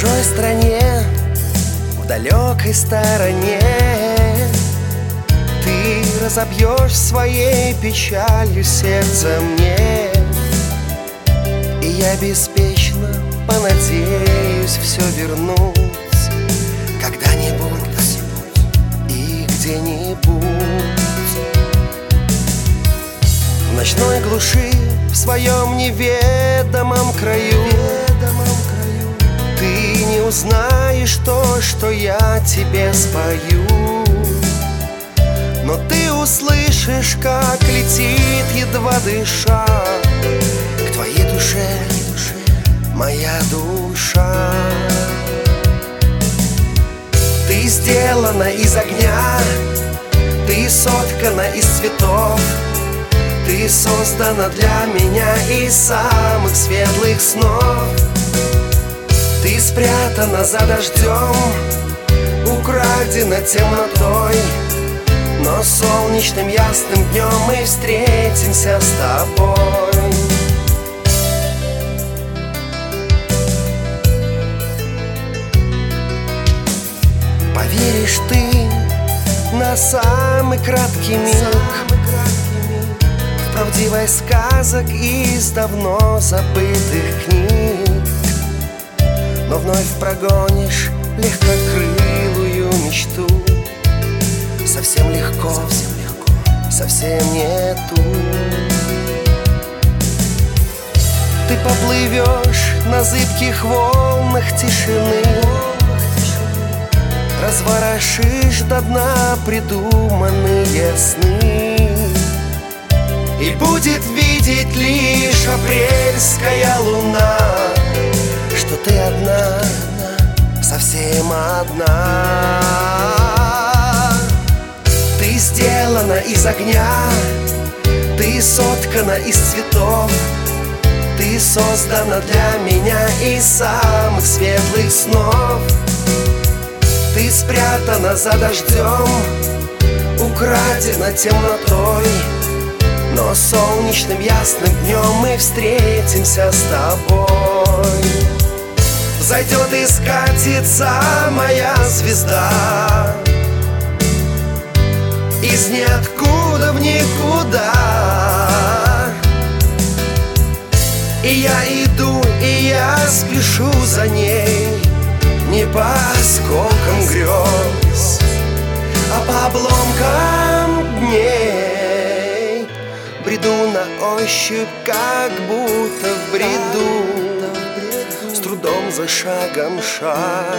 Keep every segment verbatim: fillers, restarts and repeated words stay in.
чужой стране, в далекой стороне, ты разобьешь своей печалью сердце мне, и я беспечно понадеюсь все вернуть когда-нибудь и где-нибудь. В ночной глуши, в своем неведомом краю, ты не узнаешь то, что я тебе спою, но ты услышишь, как летит, едва дыша, к твоей душе моя душа. Ты сделана из огня, ты соткана из цветов, ты создана для меня из самых светлых снов. Ты спрятана за дождем, украдена темнотой, но солнечным ясным днем мы встретимся с тобой. Поверишь ты на самый краткий миг в правдивость сказок из давно забытых книг, но вновь прогонишь легкокрылую мечту. Совсем легко, совсем легко, совсем не ту. Ты поплывешь на зыбких волнах тишины, разворошишь до дна придуманные сны, и будет видеть лишь апрельская луна, что ты одна, совсем одна. Ты сделана из огня, ты соткана из цветов, ты создана для меня из самых светлых снов. Ты спрятана за дождем, украдена темнотой, но солнечным ясным днем мы встретимся с тобой. Взойдет и скатится моя звезда из ниоткуда в никуда, и я иду, и я спешу за ней, не по осколкам грез, а по обломкам дней. Бреду на ощупь, как будто в бреду, с трудом за шагом шаг,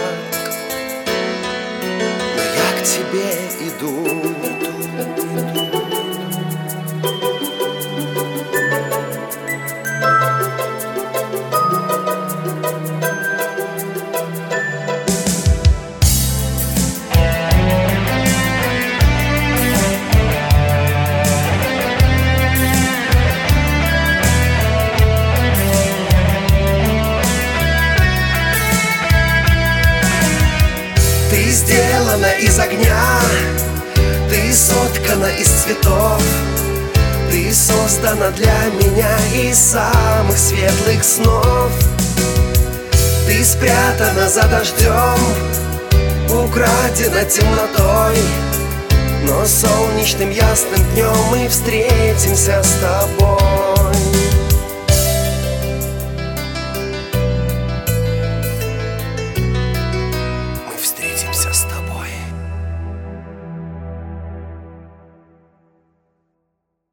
но я к тебе иду. Ты сделана из огня, ты соткана из цветов, ты создана для меня из самых светлых снов. Ты спрятана за дождем, украдена темнотой, но солнечным ясным днем мы встретимся с тобой.